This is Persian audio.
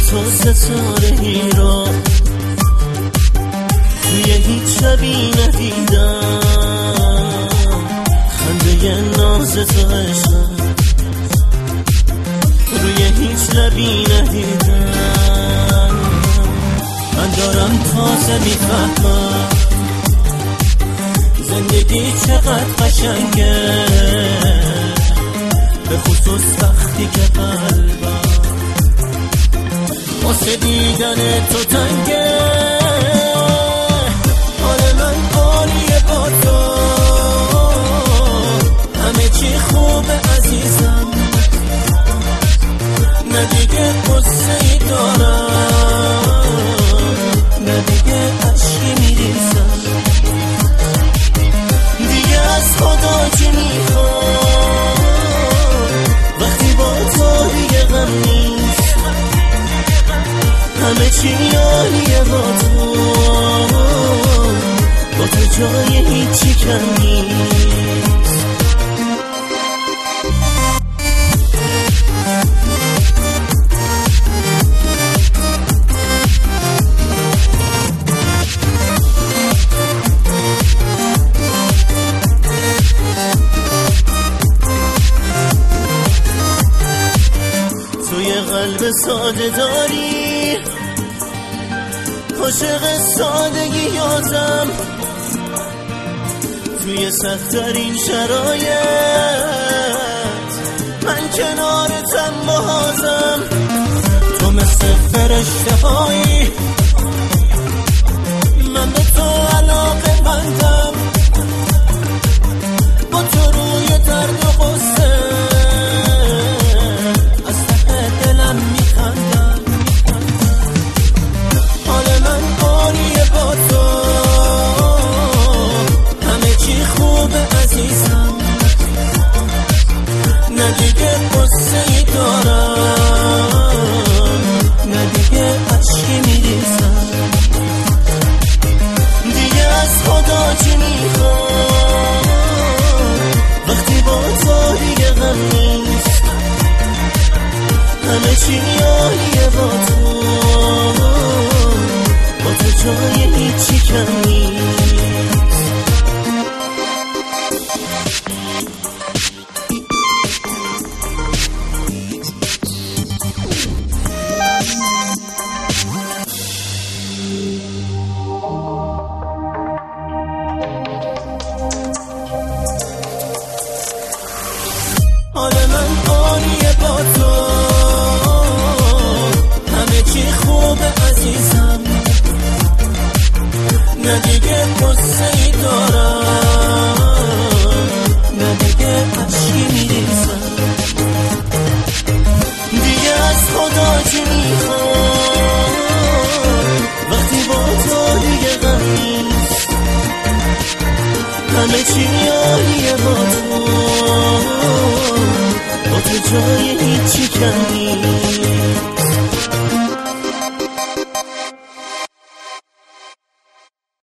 تو ستاره‌ای را توی هیچ شبی ندیدم، خنده ناز تو عشقم روی هیچ لبی ندیدم. من دارم تازه میفهمم زندگی چقدر قشنگه، به خصوص وقتی که قلبم واسه دیدن تو تنگه. حال من عالیه با تو، همه چی خوبه عزیزم، نه دیگه قصه ای دارم، نه دیگه عشقی میریزم، دیگه از خدا چی میخوام وقتی با تو دیگه غم نیست، همه چی عالیه با تو جای هیچی کم نیست. توی قلب ساده داری عاشق سادگیاتم، توی سخت‌ترین شرایط من کنارتم بازم. تو مثل فرشته هایی، من به تو علاقه مندم، با تو روی درد و غصه از ته دلم میخندم. حال من عالیه با تو، همه چی خوبه عزیزم، نه دیگه قصه ای دارم، نه دیگه عشقی میریزم، دیگه از خدا چی میخوام وقتی با تو دیگه غم نیست، همه چی عالیه با تو جای هیچی کم نیست. حال من عالیه با تو، همه چی خوبه عزیزم، نه دیگه قصه ای دارم، نه دیگه عشقی میریزم، دیگه از خدا چی میخوام وقتی با تو دیگه غم نیست، همه چی عالیه با تو جای هیچی کم نیست.